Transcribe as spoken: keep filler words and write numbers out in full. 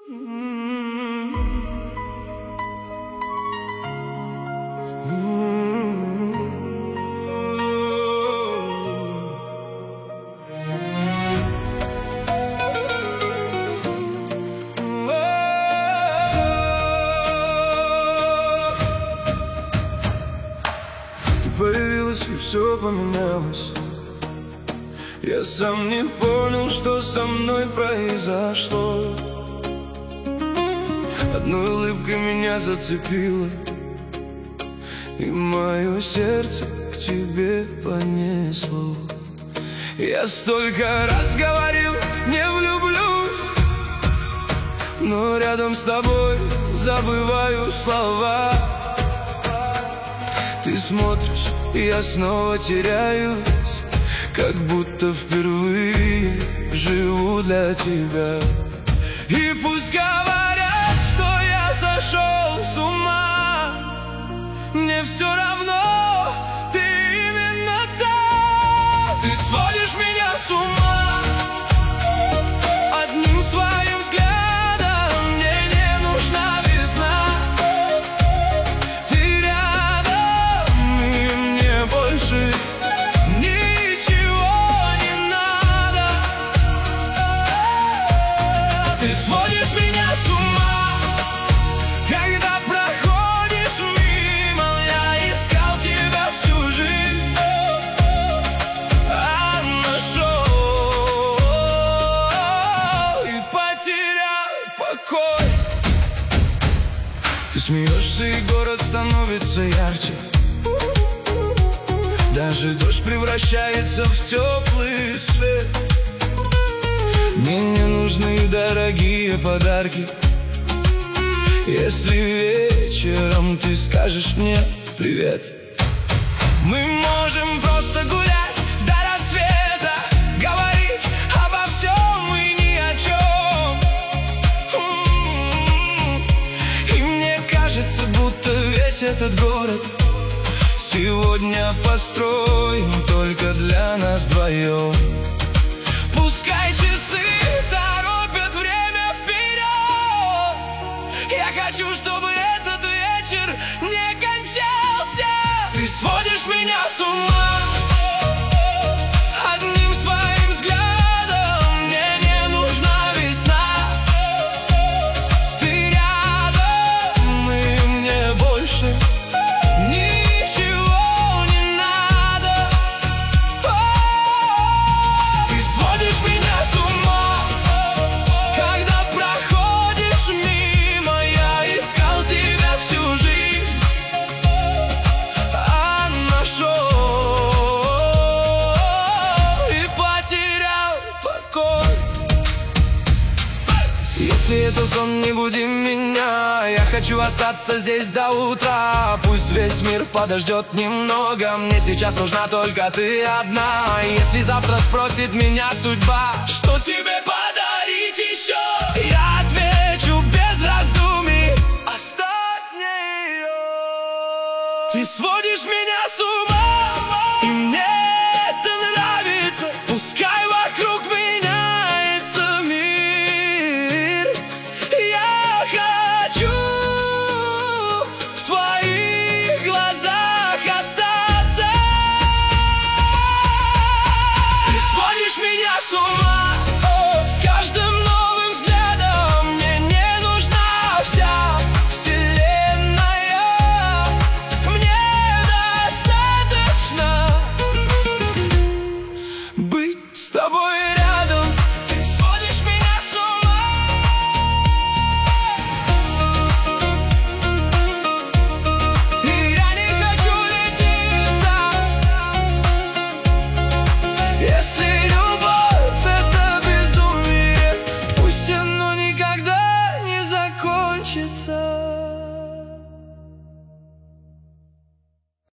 Появилась, и все поменялось. Я сам не понял, что со мной произошло. Одной улыбкой меня зацепило, и мое сердце к тебе понесло. Я столько раз говорил, не влюблюсь, но рядом с тобой забываю слова. Ты смотришь, и я снова теряюсь, как будто впервые живу для тебя. И пусть говорят, что я сошел с ума, мне все равно, ты именно та. Ты сводишь меня с ума одним своим взглядом, мне не нужна весна. Ты рядом, и мне больше ты сводишь меня с ума, когда проходишь мимо. Я искал тебя всю жизнь, а нашел и потерял покой. Ты смеешься, и город становится ярче, даже дождь превращается в теплый свет. Мне не нужны дорогие подарки, если вечером ты скажешь мне привет. Мы можем просто гулять до рассвета, говорить обо всем и ни о чем. И мне кажется, будто весь этот город сегодня построен только для нас двоем. Пускай часы торопят время вперед, я хочу, чтобы этот вечер не кончался. Ты сводишь меня с ума одним своим взглядом, мне не нужна весна. Ты рядом, и мне больше ничего не надо. Ты сводишь меня с ума, когда проходишь мимо. Я искал тебя всю жизнь, а нашел и потерял покой. Если это сон, не буди меня, я хочу остаться здесь до утра. Пусть весь мир подождет немного, мне сейчас нужна только ты одна. Если завтра спросит меня судьба, что тебе понравилось,